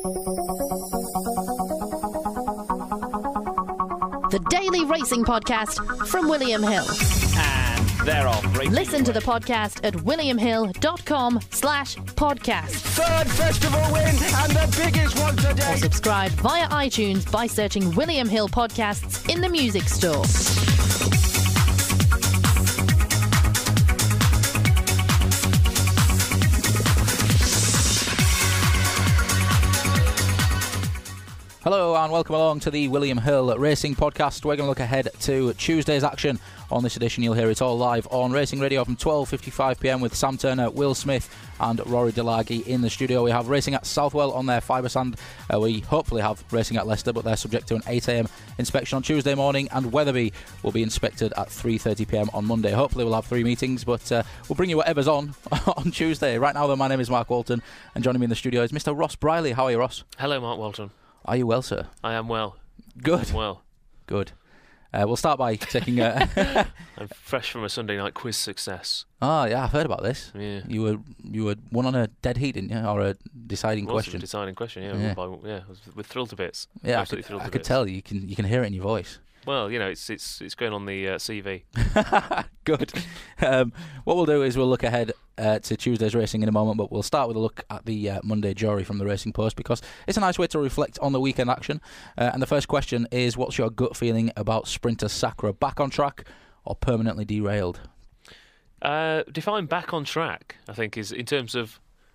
The Daily Racing Podcast from William Hill. And they're off. Listen to the podcast at williamhill.com/podcast. Third festival win and the biggest one today. Or subscribe via iTunes by searching William Hill Podcasts in the music store. Hello and welcome along to the William Hill Racing Podcast. We're going to look ahead to Tuesday's action. On this edition you'll hear it all live on Racing Radio from 12:55pm with Sam Turner, Will Smith and Rory Delaghi in the studio. We have racing at Southwell on their Fibersand. We hopefully have racing at Leicester, but they're subject to an 8am inspection on Tuesday morning, and Wetherby will be inspected at 3:30pm on Monday. Hopefully we'll have 3 meetings, but we'll bring you whatever's on Tuesday. Right now though, my name is Mark Walton and joining me in the studio is Mr. Ross Briley. How are you, Ross? Hello, Mark Walton. Are you well, sir? I am well. Good. I'm well. Good. We'll start by taking a... I'm fresh from a Sunday night quiz success. Oh, yeah, I've heard about this. Yeah. You were one on a dead heat, didn't you? Or a deciding question. A deciding question, yeah. Yeah. We're thrilled to bits. Yeah, Absolutely thrilled I to could bits. tell. You can hear it in your voice. Well, you know, it's going on the CV. Good. What we'll do is we'll look ahead to Tuesday's racing in a moment, but we'll start with a look at the Monday jury from the Racing Post, because it's a nice way to reflect on the weekend action. And the first question is, what's your gut feeling about Sprinter Sacre? Back on track or permanently derailed? Define back on track, I think, is in terms of...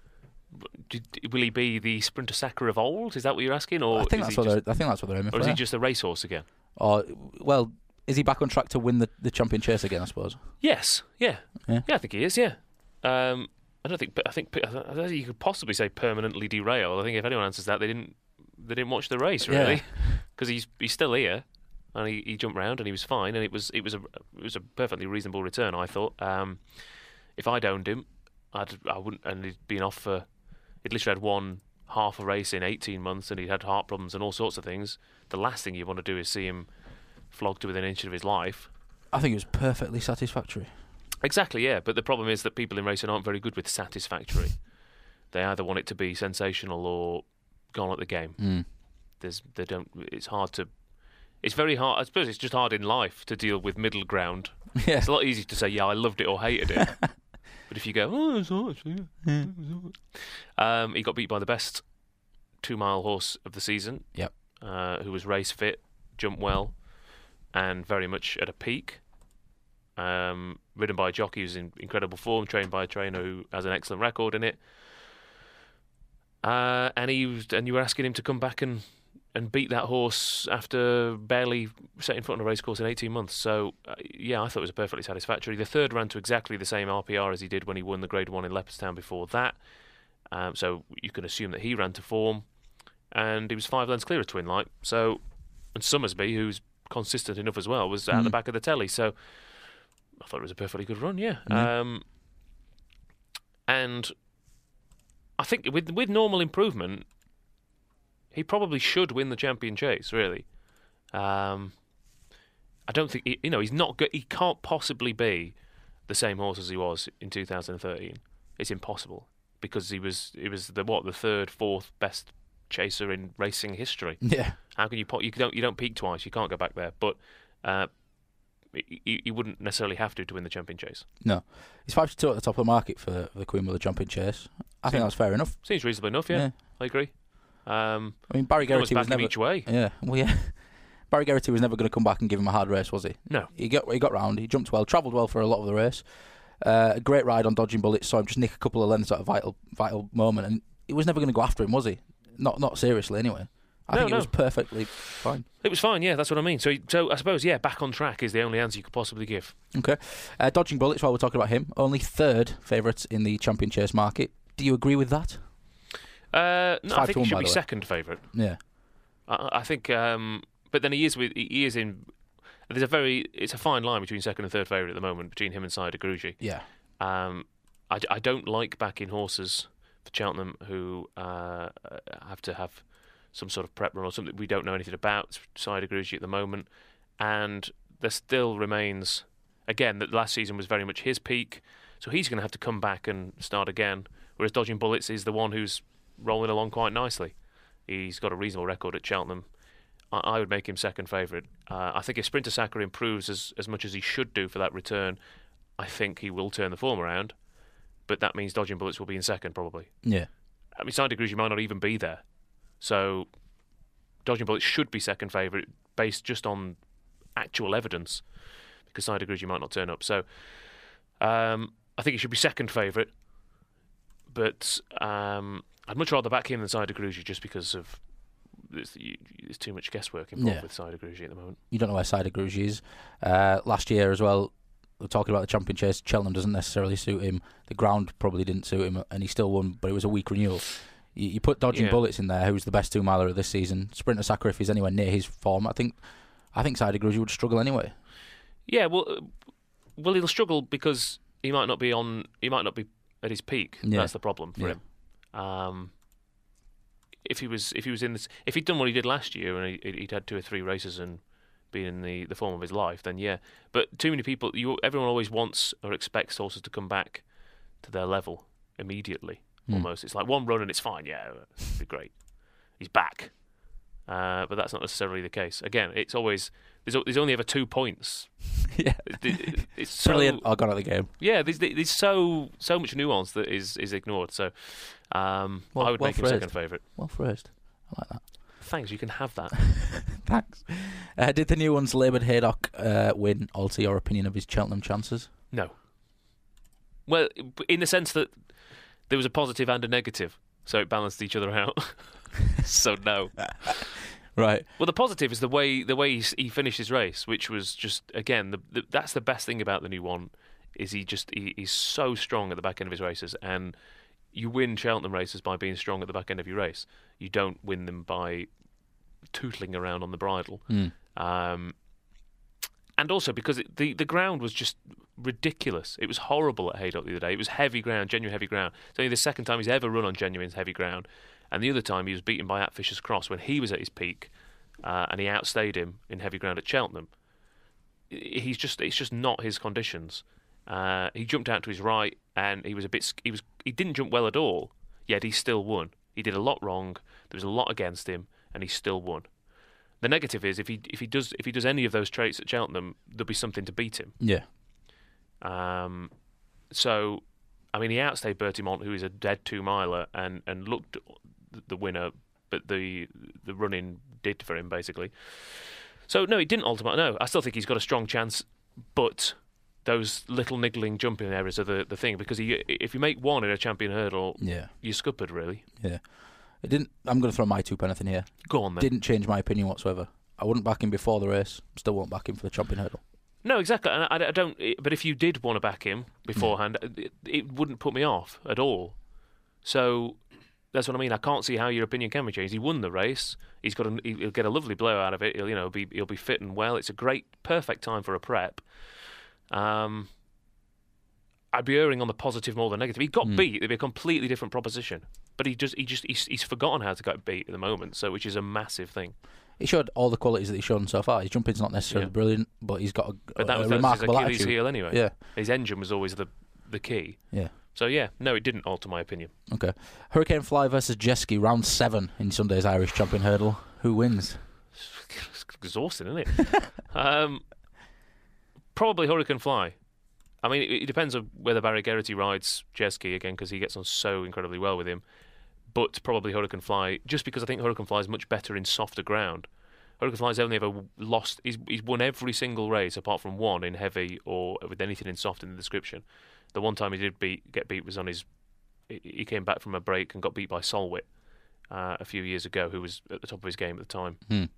Will he be the Sprinter Sacre of old? Is that what you're asking? Or I think that's what they're aiming for. Or is he just a racehorse again? Or, well, is he back on track to win the champion chase again, I suppose? Yes, yeah. Yeah? Yeah, I think he is, yeah. I think you could possibly say permanently derailed. I think if anyone answers that, they didn't watch the race, really, because he's still here and he jumped round and he was fine, and it was a perfectly reasonable return, I thought. If I'd owned him, I wouldn't, and he'd been off for, he'd literally had one half a race in 18 months, and he'd had heart problems and all sorts of things. The last thing you want to do is see him flogged to within an inch of his life. I think it was perfectly satisfactory. Exactly, yeah. But the problem is that people in racing aren't very good with satisfactory. They either want it to be sensational or gone at the game. They don't. It's hard to. It's very hard. I suppose it's just hard in life to deal with middle ground. Yeah. It's a lot easier to say, yeah, I loved it or hated it. But if you go, oh, it's all right, yeah. He got beat by the best 2-mile horse of the season. Yep. Who was race fit, jumped well, and very much at a peak. Ridden by a jockey who's in incredible form, trained by a trainer who has an excellent record in it. And you were asking him to come back and beat that horse after barely setting foot on a racecourse in 18 months. So, yeah, I thought it was perfectly satisfactory. The third ran to exactly the same RPR as he did when he won the Grade 1 in Leopardstown before that. So you can assume that he ran to form. And he was 5 lengths clear of Twin Light. So, and Summersby, who's consistent enough as well, was at the back of the telly. So I thought it was a perfectly good run, yeah. And I think with normal improvement, he probably should win the champion chase, really. I don't think, he's not good. He can't possibly be the same horse as he was in 2013. It's impossible, because he was the third, fourth best chaser in racing history. Yeah. How can you don't peak twice? You can't go back there. But he wouldn't necessarily have to win the champion chase. No. He's 5-2 at the top of the market for the Queen Mother champion chase. I think that's fair enough. Seems reasonable enough, yeah. I agree. I mean, Barry Geraghty was never each way. Yeah, well, yeah. Barry Geraghty was never going to come back and give him a hard race, was he? No. He got round. He jumped well, travelled well for a lot of the race. A great ride on Dodging Bullets. Saw him just nick a couple of lengths at a vital moment, and he was never going to go after him, was he? Not seriously, anyway. I think it was perfectly fine. It was fine, yeah. That's what I mean. So I suppose, yeah, back on track is the only answer you could possibly give. Okay. Dodging Bullets, while we're talking about him, only third favourite in the champion chase market. Do you agree with that? No, I think he should be second favourite. Yeah. I think, but then he is in. It's a fine line between second and third favourite at the moment, between him and Saida Gruji. Yeah. I don't like backing horses for Cheltenham who have to have some sort of prep run or something we don't know anything about. Saida Gruji at the moment, and there still remains, again, that last season was very much his peak, so he's going to have to come back and start again. Whereas Dodging Bullets is the one who's rolling along quite nicely. He's got a reasonable record at Cheltenham. I would make him second favourite. I think if Sprinter Saka improves as much as he should do for that return, I think he will turn the form around. But that means Dodging Bullets will be in second, probably. Yeah. I mean, Side Grugy might not even be there. So Dodging Bullets should be second favourite based just on actual evidence, because Side Grugy might not turn up. So I think he should be second favourite. But I'd much rather back him than Side Grugy just because of there's too much guesswork involved with Side Grugy at the moment. You don't know where Side Grugy is. Last year as well, we're talking about the champion chase. Cheltenham doesn't necessarily suit him. The ground probably didn't suit him, and he still won, but it was a weak renewal. You put Dodging Bullets in there, who's the best 2-miler of this season. Sprinter Saka, if he's anywhere near his form, I think Side Grugy would struggle anyway. Yeah, well, he'll struggle because he might not be at his peak. Yeah. That's the problem for him. If he'd done what he did last year and he'd had 2 or 3 races and been in the form of his life, then yeah. But too many people, everyone always wants or expects horses to come back to their level immediately. Almost, it's like one run and it's fine. Yeah, it'd be great. He's back, but that's not necessarily the case. Again, it's always there's only ever 2 points. Yeah, it's so, brilliant. I got out of the game. Yeah, there's so much nuance that is ignored. So I would make him second favourite. Well phrased. I like that. Thanks, you can have that. Thanks. Did the new ones, Laboured Haydock, win alter your opinion of his Cheltenham chances? No. Well, in the sense that there was a positive and a negative, so it balanced each other out. So no. Right. Well, the positive is the way he finished his race, which was just, again, that's the best thing about the new one, is he's so strong at the back end of his races, and you win Cheltenham races by being strong at the back end of your race. You don't win them by tootling around on the bridle. And also because the ground was just ridiculous. It was horrible at Haydock the other day. It was heavy ground, genuine heavy ground. It's only the second time he's ever run on genuine heavy ground. And the other time he was beaten by At Fisher's Cross when he was at his peak, and he outstayed him in heavy ground at Cheltenham. It's just not his conditions. He jumped out to his right, and he didn't jump well at all. Yet he still won. He did a lot wrong. There was a lot against him, and he still won. The negative is if he does any of those traits at Cheltenham, there'll be something to beat him. Yeah. So, I mean, he outstayed Bertie Mont, who is a dead 2-miler, and looked the winner, but the running did for him basically. So no, he didn't ultimately. No, I still think he's got a strong chance, but those little niggling jumping errors are the thing, because if you make one in a champion hurdle, you're scuppered really. Yeah. It didn't. I'm going to throw my 2p in here. Go on then. Didn't change my opinion whatsoever. I wouldn't back him before the race. Still won't back him for the champion hurdle. No, exactly. And I don't. But if you did want to back him beforehand, it wouldn't put me off at all. So that's what I mean. I can't see how your opinion can be changed. He won the race. He'll get a lovely blow out of it. He'll be fit and well. It's a perfect time for a prep. I'd be erring on the positive more than negative. He got beat. It'd be a completely different proposition. But he's forgotten how to get beat at the moment. So which is a massive thing. He showed all the qualities that he's shown so far. His jumping's not necessarily brilliant, but he's got a remarkable his Achilles attitude. heel anyway. Yeah, his engine was always the key. Yeah. So yeah, no, it didn't alter my opinion. Okay. Hurricane Fly versus Jeski, round 7 in Sunday's Irish Champion Hurdle. Who wins? It's exhausting, isn't it? Probably Hurricane Fly. I mean, it depends on whether Barry Geraghty rides Jeski again, because he gets on so incredibly well with him. But probably Hurricane Fly, just because I think Hurricane Fly is much better in softer ground. Hurricane Fly's only ever lost. He's won every single race apart from one in heavy or with anything in soft in the description. The one time he did get beat was on his. He came back from a break and got beat by Solwit a few years ago, who was at the top of his game at the time.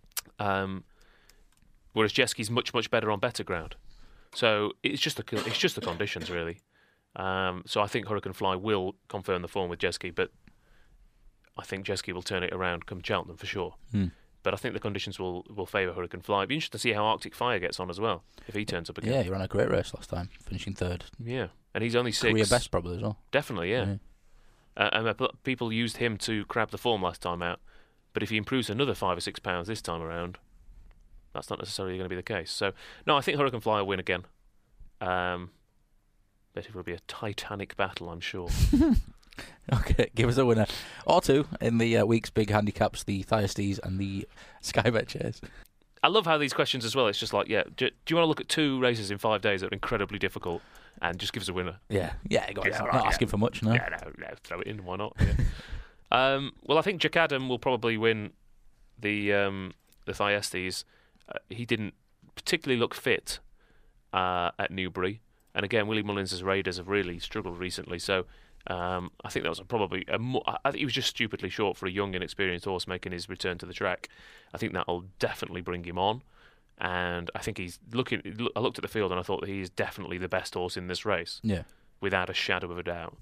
Whereas Jeski's much better on better ground. So it's just the conditions really. So I think Hurricane Fly will confirm the form with Jeski, but I think Jeski will turn it around come Cheltenham for sure. But I think the conditions will favour Hurricane Fly. It'd be interesting to see how Arctic Fire gets on as well, if he turns up again. Yeah, he ran a great race last time, finishing 3rd. Yeah, and he's only 6. Career best probably as well. Definitely, yeah. And people used him to crab the form last time out, but if he improves another 5 or 6 pounds this time around, that's not necessarily going to be the case. So, no, I think Hurricane Fly will win again. But it will be a titanic battle, I'm sure. Okay, give us a winner or two in the week's big handicaps, the Thyestes and the Sky Bet Chase. I love how these questions as well. It's just like, do you want to look at 2 races in 5 days that are incredibly difficult and just give us a winner? Yeah, go on. Yeah, Not asking for much, no. Yeah, no, throw it in. Why not? Yeah. Well, I think Jack Adam will probably win the Thyestes. He didn't particularly look fit at Newbury, and again, Willie Mullins' Raiders have really struggled recently. So I think that was I think he was just stupidly short for a young, inexperienced horse making his return to the track. I think that'll definitely bring him on, and I think he's looking. I looked at the field and I thought that he is definitely the best horse in this race, without a shadow of a doubt.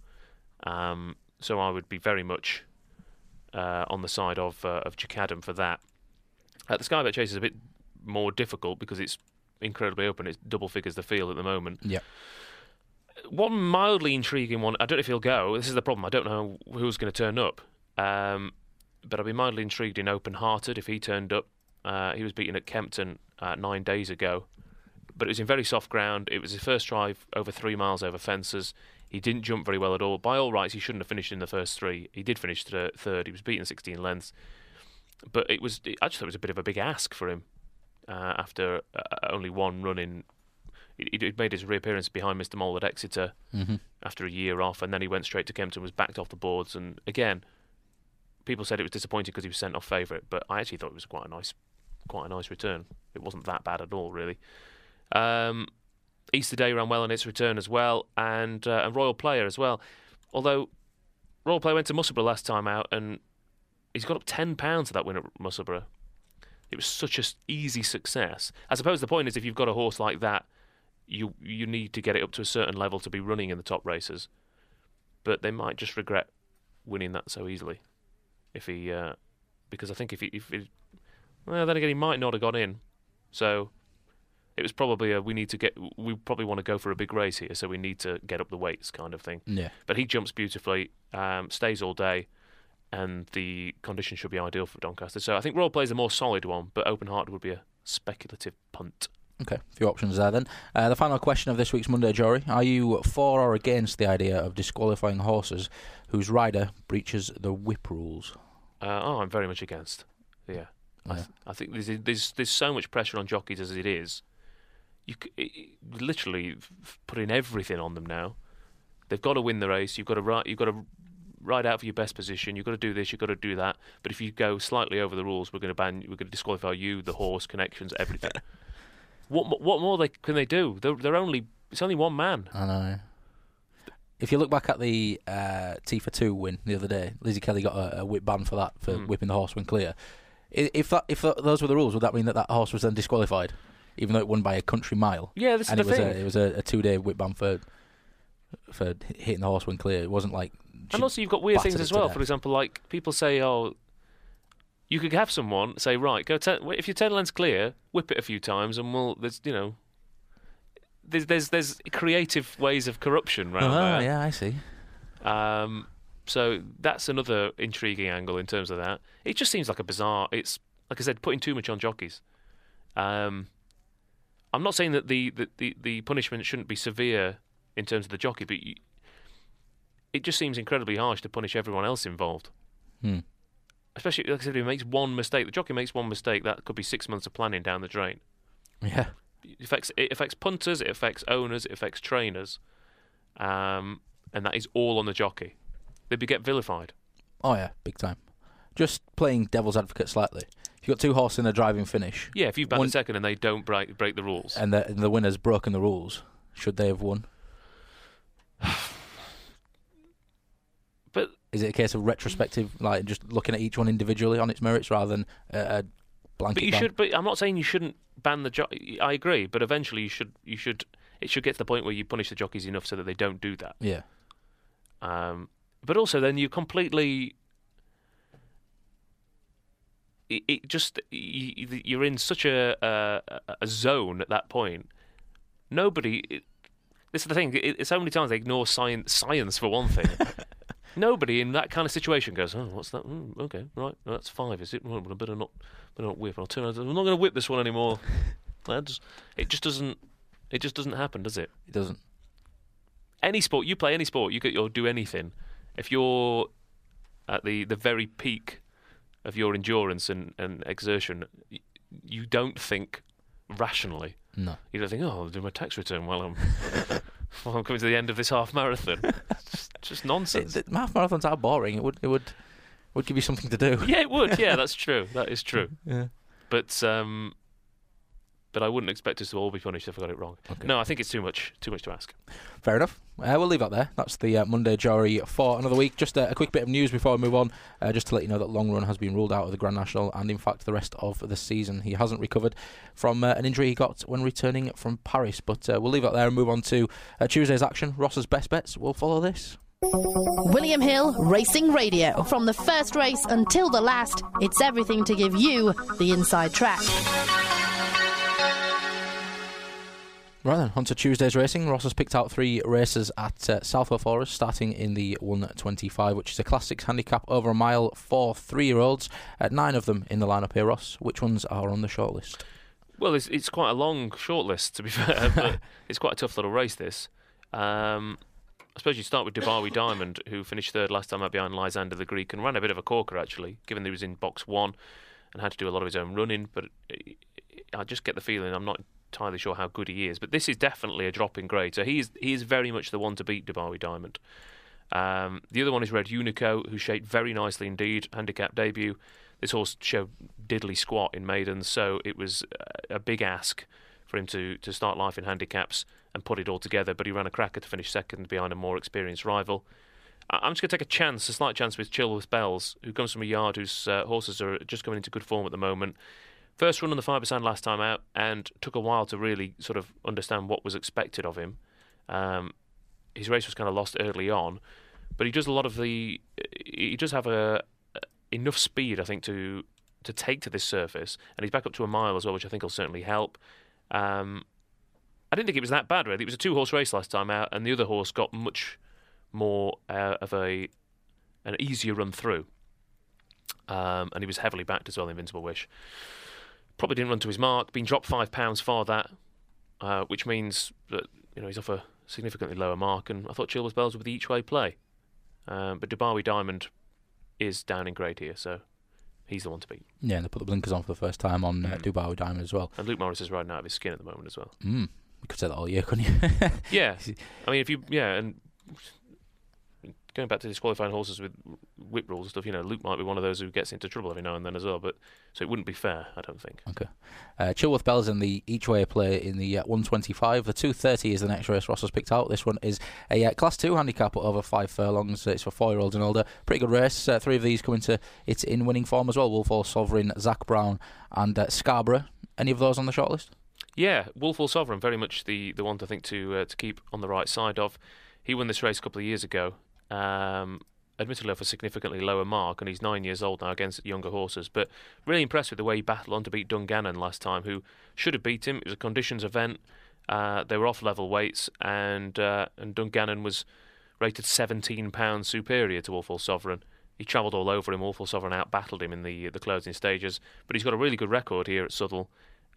So I would be very much on the side of Jack Adam for that. The Sky Bet Chase is a bit more difficult because it's incredibly open. It's double figures the field at the moment. Yeah. One mildly intriguing one, I don't know if he'll go. This is the problem. I don't know who's going to turn up. But I'd be mildly intrigued in Open Hearted if he turned up. He was beaten at Kempton 9 days ago. But it was in very soft ground. It was his first drive over 3 miles over fences. He didn't jump very well at all. By all rights, he shouldn't have finished in the first 3. He did finish third. He was beaten 16 lengths. But I just thought it was a bit of a big ask for him after only one run in. He'd made his reappearance behind Mr. Mole at Exeter after a year off, and then he went straight to Kempton, was backed off the boards. And again, people said it was disappointing because he was sent off favourite, but I actually thought it was quite a nice return. It wasn't that bad at all, really. Easter Day ran well on its return as well, and Royal Player as well. Although Royal Player went to Musselburgh last time out, and he's got up £10 to that win at Musselburgh. It was such an easy success. I suppose the point is, if you've got a horse like that, you need to get it up to a certain level to be running in the top races. But they might just regret winning that so easily, because I think well, then again, he might not have got in. So it was probably we probably want to go for a big race here, so we need to get up the weights kind of thing. Yeah. But he jumps beautifully, stays all day, and the conditions should be ideal for Doncaster. So I think Royal Play is a more solid one, but Open Heart would be a speculative punt. Okay, a few options there then. The final question of this week's Monday, Jory. Are you for or against the idea of disqualifying horses whose rider breaches the whip rules? I'm very much against. Yeah. I think there's so much pressure on jockeys as it is. You literally putting everything on them now. They've got to win the race. You've got to ride out for your best position. You've got to do this. You've got to do that. But if you go slightly over the rules, we're going to disqualify you, the horse, connections, everything. What more can they do? It's only one man. I know. If you look back at the T for 2 win the other day, Lizzie Kelly got a whip ban for that, for whipping the horse when clear. If those were the rules, would that mean that horse was then disqualified, even though it won by a country mile? Yeah, this is the thing. It was a 2-day whip ban for hitting the horse when clear. It wasn't like. And also, you've got weird things as well. For example, like people say, you could have someone say, right, if you're 10 lengths clear, whip it a few times, and there's creative ways of corruption around there. Yeah, I see. So that's another intriguing angle in terms of that. It just seems like a bizarre. It's like I said, putting too much on jockeys. I'm not saying that the punishment shouldn't be severe in terms of the jockey, but it just seems incredibly harsh to punish everyone else involved. Especially, like I said, if he makes one mistake, the jockey makes one mistake, that could be 6 months of planning down the drain. Yeah. It affects punters, it affects owners, it affects trainers, and that is all on the jockey. They'd get vilified. Oh yeah, big time. Just playing devil's advocate slightly. If you've got 2 horses in a driving finish... Yeah, if you've batted second and they don't break the rules. And the winner's broken the rules, should they have won? But is it a case of retrospective, like just looking at each one individually on its merits rather than a blanket ban? But I'm not saying you shouldn't ban the jockey. I agree, but eventually you should. It should get to the point where you punish the jockeys enough so that they don't do that. Yeah. But also, then you completely. You're in such a zone at that point. Nobody. This is the thing. It's so many times they ignore science for one thing. Nobody in that kind of situation goes, "Oh, what's that? Okay, right, that's 5, is it? Well, I better not whip. I'll turn around. I'm not going to whip this one anymore." It just doesn't happen, does it? It doesn't. Any sport, you play any sport, you'll do anything. if you're at the very peak of your endurance and exertion, you don't think rationally. No. You don't think, I'll do my tax return while I'm coming to the end of this half marathon. It's just nonsense. Half marathons are boring. It would give you something to do. Yeah, it would. Yeah, that's true. That is true. Yeah. But I wouldn't expect us to all be punished if I got it wrong. Okay. No, I think it's too much to ask. Fair enough. We'll leave that there. That's the Monday Jory for another week. Just a quick bit of news before we move on, just to let you know that Long Run has been ruled out of the Grand National and, in fact, the rest of the season. He hasn't recovered from an injury he got when returning from Paris. But we'll leave that there and move on to Tuesday's action. Ross's best bets will follow this. William Hill Racing Radio. From the first race until the last, it's everything to give you the inside track. Right then, on to Tuesday's racing. Ross has picked out 3 races at Southwell Forest, starting in the 125, which is a Class 6 handicap over a mile for 3-year-olds. 9 of them in the lineup here, Ross. Which ones are on the shortlist? Well, it's quite a long shortlist, to be fair, but it's quite a tough little race, this. I suppose you start with Dubawi Diamond, who finished 3rd last time out behind Lysander the Greek and ran a bit of a corker, actually, given that he was in box 1 and had to do a lot of his own running. But I just get the feeling, I'm not entirely sure how good he is, but this is definitely a drop in grade. So he is very much the one to beat Dubawi Diamond. The other one is Red Unico, who shaped very nicely indeed. Handicap debut. This horse showed diddly squat in maidens, so it was a big ask for him to start life in handicaps and put it all together, but he ran a cracker to finish 2nd behind a more experienced rival. I'm just going to take a slight chance with Chilworth Bells, who comes from a yard whose horses are just coming into good form at the moment. First run on the 5% last time out, and took a while to really sort of understand what was expected of him. His race was kind of lost early on, but he does a lot of he does have enough speed, I think, to take to this surface, and he's back up to a mile as well, which I think will certainly help. I didn't think it was that bad, really. It was a 2-horse race last time out, and the other horse got much more of an easier run through, and he was heavily backed as well, Invincible Wish. Probably didn't run to his mark, been dropped £5 for that, which means that he's off a significantly lower mark, and I thought Chilworth Bells would be the each-way play. But Dubawi Diamond is down in grade here, so he's the one to beat. Yeah, and they put the blinkers on for the first time on Dubawi Diamond as well. And Luke Morris is riding out of his skin at the moment as well. You could say that all year, couldn't you? Yeah. I mean, and going back to disqualifying horses with whip rules and stuff, Luke might be one of those who gets into trouble every now and then as well, but so it wouldn't be fair, I don't think. Okay. Chilworth Bells in the each-way play in the 125. The 230 is the next race Ross has picked out. This one is a Class 2 handicap over 5 furlongs. It's for 4-year-olds and older. Pretty good race. 3 of these come into it in winning form as well. Wolfhall Sovereign, Zach Brown and Scarborough. Any of those on the shortlist? Yeah, Wolfhall Sovereign, very much the one I think to keep on the right side of. He won this race a couple of years ago. Admittedly off a significantly lower mark, and he's 9 years old now against younger horses, but really impressed with the way he battled on to beat Dungannon last time, who should have beat him. It was a conditions event. They were off level weights, and Dungannon was rated £17 superior to Wolfhall Sovereign. He travelled all over him. Wolfhall Sovereign out-battled him in the closing stages, but he's got a really good record here at Southwell.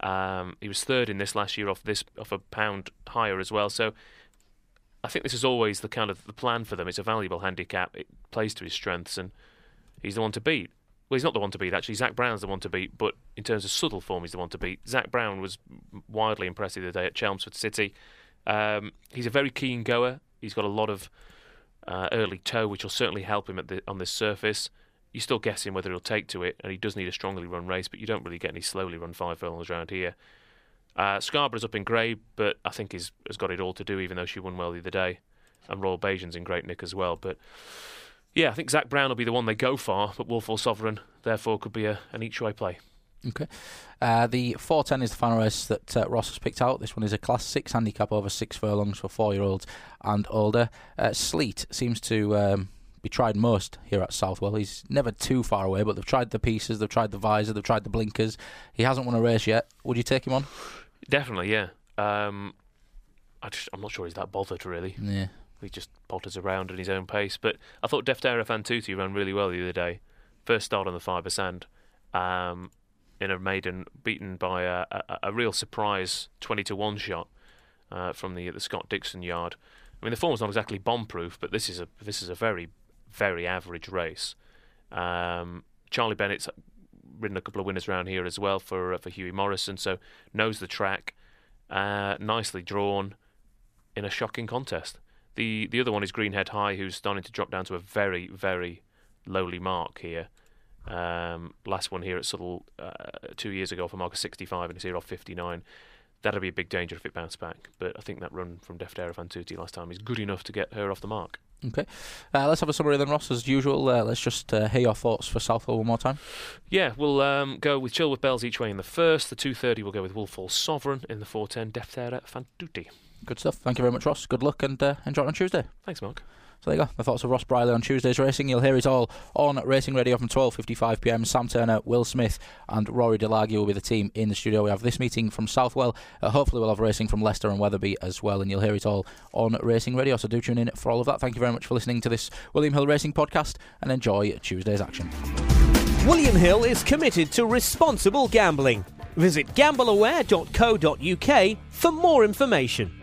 He was 3rd in this last year off a pound higher as well, so I think this is always the plan for them. It's a valuable handicap. It plays to his strengths, and he's the one to beat. Well, he's not the one to beat, actually. Zach Brown's the one to beat, but in terms of subtle form, he's the one to beat. Zach Brown was wildly impressive today at Chelmsford City. He's a very keen goer. He's got a lot of early toe, which will certainly help him on this surface. You're still guessing whether he'll take to it, and he does need a strongly run race, but you don't really get any slowly run 5 furlongs around here. Scarborough's up in grey, but I think has got it all to do, even though she won well the other day. And Royal Bayesian's in great nick as well. But yeah, I think Zach Brown will be the one they go for, but Wolfhall Sovereign, therefore, could be an each-way play. Okay. The 410 is the final race that Ross has picked out. This one is a Class 6 handicap over 6 furlongs for 4-year-olds and older. Sleet seems to be tried most here at Southwell. He's never too far away, but they've tried the pieces, they've tried the visor, they've tried the blinkers. He hasn't won a race yet. Would you take him on? Definitely, yeah. I'm not sure he's that bothered, really. Yeah. He just potters around at his own pace. But I thought Deftera Fantuti ran really well the other day. First start on the 5%. In a maiden, beaten by a real surprise 20-1 shot from the Scott Dixon yard. I mean, the form's not exactly bomb-proof, but this is a very, very average race. Charlie Bennett's ridden a couple of winners around here as well for Hughie Morrison, so knows the track, nicely drawn in a shocking contest. The other one is Greenhead High, who's starting to drop down to a very, very lowly mark here. Last one here at Southall 2 years ago for mark of 65, and it's here off 59. That'll be a big danger if it bounced back. But I think that run from Deftera Fantuti last time is good enough to get her off the mark. Okay. Let's have a summary then, Ross, as usual. Let's just hear your thoughts for Southwell one more time. Yeah, we'll go with Chilworth Bells each way in the first. The 2:30 we'll go with Woolfall Sovereign. In the 4:10, Deftera Fantuti. Good stuff. Thank you very much, Ross. Good luck and enjoy it on Tuesday. Thanks, Mark. So there you go, the thoughts of Ross Briley on Tuesday's racing. You'll hear it all on Racing Radio from 12:55 p.m. Sam Turner, Will Smith and Rory Delaghi will be the team in the studio. We have this meeting from Southwell. Hopefully we'll have racing from Leicester and Wetherby as well, and you'll hear it all on Racing Radio. So do tune in for all of that. Thank you very much for listening to this William Hill Racing podcast and enjoy Tuesday's action. William Hill is committed to responsible gambling. Visit gambleaware.co.uk for more information.